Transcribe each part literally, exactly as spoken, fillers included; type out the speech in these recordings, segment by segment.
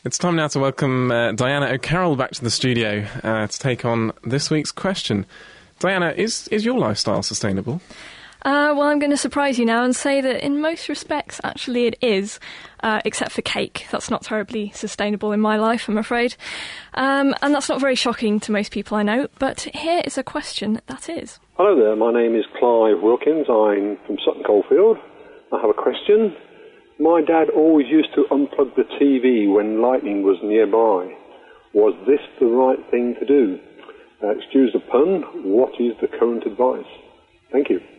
It's time now to welcome uh, Diana O'Carroll back to the studio uh, to take on this week's question. Diana, is, is your lifestyle sustainable? Uh, well, I'm going to surprise you now and say that in most respects, actually, it is, uh, except for cake. That's not terribly sustainable in my life, I'm afraid. Um, and that's not very shocking to most people I know, but here is a question that is. Hello there, my name is Clive Wilkins. I'm from Sutton Coldfield. I have a question. My dad always used to unplug the T V when lightning was nearby. Was this the right thing to do? Uh, excuse the pun, what is the current advice? Thank you.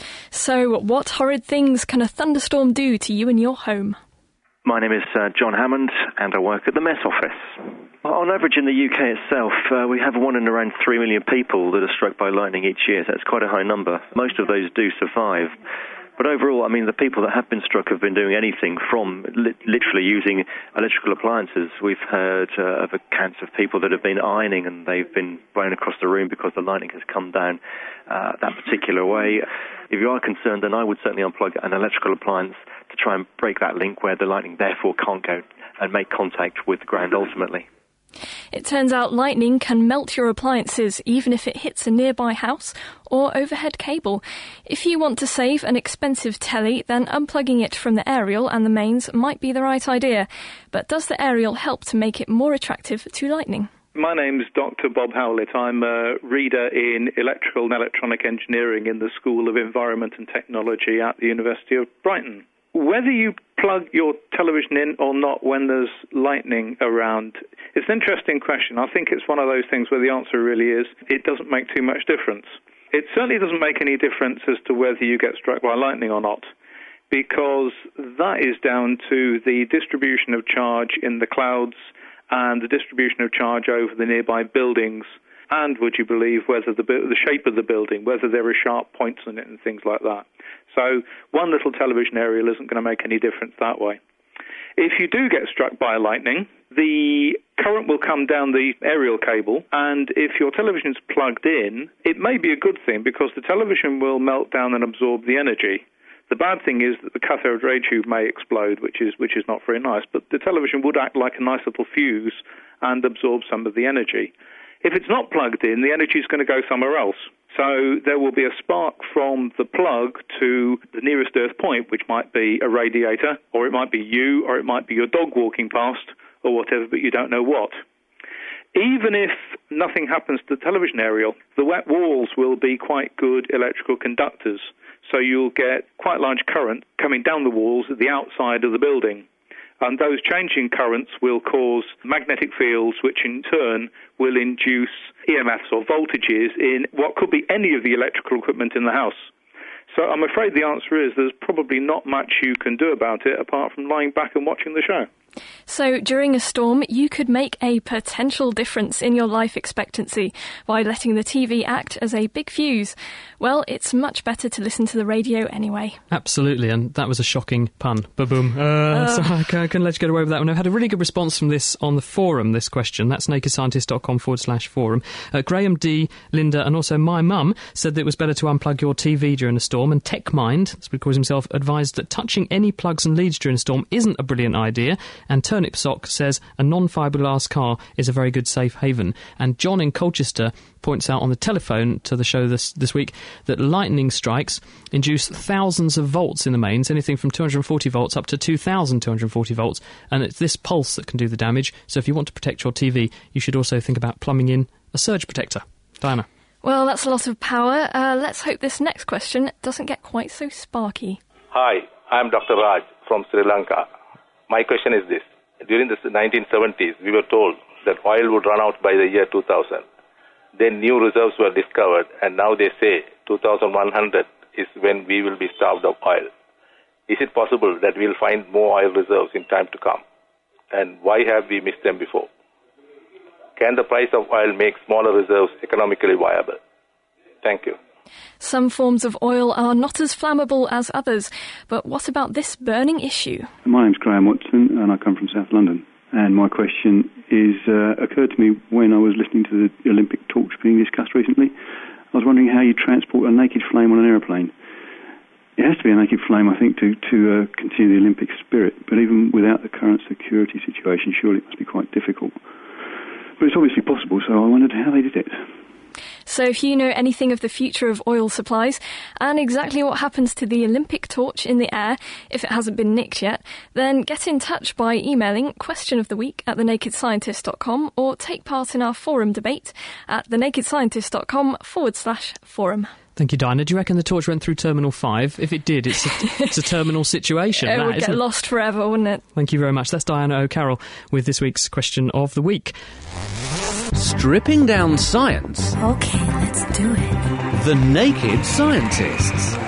So, what horrid things can a thunderstorm do to you and your home? My name is uh, John Hammond, and I work at the Met Office. On average in the U K itself, uh, we have one in around three million people that are struck by lightning each year, so that's quite a high number. Most of those do survive. But overall, I mean, the people that have been struck have been doing anything from li- literally using electrical appliances. We've heard uh, of accounts of people that have been ironing and they've been blown across the room because the lightning has come down uh, that particular way. If you are concerned, then I would certainly unplug an electrical appliance to try and break that link where the lightning therefore can't go and make contact with the ground ultimately. It turns out lightning can melt your appliances even if it hits a nearby house or overhead cable. If you want to save an expensive telly, then unplugging it from the aerial and the mains might be the right idea. But does the aerial help to make it more attractive to lightning? My name's Doctor Bob Howlett. I'm a reader in electrical and electronic engineering in the School of Environment and Technology at the University of Brighton. Whether you plug your television in or not when there's lightning around, it's an interesting question. I think it's one of those things where the answer really is it doesn't make too much difference. It certainly doesn't make any difference as to whether you get struck by lightning or not, because that is down to the distribution of charge in the clouds and the distribution of charge over the nearby buildings, and, would you believe, whether the, the shape of the building, whether there are sharp points on it and things like that. So one little television aerial isn't going to make any difference that way. If you do get struck by lightning, the current will come down the aerial cable, and if your television's plugged in, it may be a good thing because the television will melt down and absorb the energy. The bad thing is that the cathode ray tube may explode, which is which is not very nice, but the television would act like a nice little fuse and absorb some of the energy. If it's not plugged in, the energy is going to go somewhere else. So there will be a spark from the plug to the nearest earth point, which might be a radiator, or it might be you, or it might be your dog walking past, or whatever, but you don't know what. Even if nothing happens to the television aerial, the wet walls will be quite good electrical conductors. So you'll get quite large current coming down the walls at the outside of the building. And those changing currents will cause magnetic fields, which in turn will induce E M Fs or voltages in what could be any of the electrical equipment in the house. So I'm afraid the answer is there's probably not much you can do about it apart from lying back and watching the show. So during a storm, you could make a potential difference in your life expectancy by letting the T V act as a big fuse. Well, it's much better to listen to the radio anyway. Absolutely, and that was a shocking pun. Ba-boom. Uh, uh. So I can, I can let you get away with that one. I've had a really good response from this on the forum, this question. That's nakedscientist.com forward slash forum. Uh, Graham D, Linda, and also my mum said that it was better to unplug your T V during a storm, and TechMind, that's what he calls himself, advised that touching any plugs and leads during a storm isn't a brilliant idea. And Turnip Sock says a non-fiberglass car is a very good safe haven. And John in Colchester points out on the telephone to the show this this week that lightning strikes induce thousands of volts in the mains, anything from two hundred forty volts up to two thousand two hundred forty volts, and it's this pulse that can do the damage. So if you want to protect your T V, you should also think about plumbing in a surge protector. Diana. Well, that's a lot of power. Uh, let's hope this next question doesn't get quite so sparky. Hi, I'm Doctor Raj from Sri Lanka. My question is this. During the nineteen seventies, we were told that oil would run out by the year two thousand. Then new reserves were discovered, and now they say two thousand one hundred is when we will be starved of oil. Is it possible that we'll find more oil reserves in time to come? And why have we missed them before? Can the price of oil make smaller reserves economically viable? Thank you. Some forms of oil are not as flammable as others, but what about this burning issue? My name's Graham Watson, and I come from South London. And my question is uh, occurred to me when I was listening to the Olympic torch being discussed recently. I was wondering how you transport a naked flame on an aeroplane. It has to be a naked flame, I think, to, to uh, continue the Olympic spirit. But even without the current security situation, surely it must be quite difficult. But it's obviously possible, so I wondered how they did it. So if you know anything of the future of oil supplies and exactly what happens to the Olympic torch in the air if it hasn't been nicked yet, then get in touch by emailing question of the week at the naked scientist dot com or take part in our forum debate at the naked scientist dot com forward slash forum. Thank you, Diana. Do you reckon the torch went through Terminal five? If it did, it's a, it's a terminal situation. It that, would get isn't lost forever, wouldn't it? Thank you very much. That's Diana O'Carroll with this week's question of the week. Stripping down science. OK, let's do it. The Naked Scientists.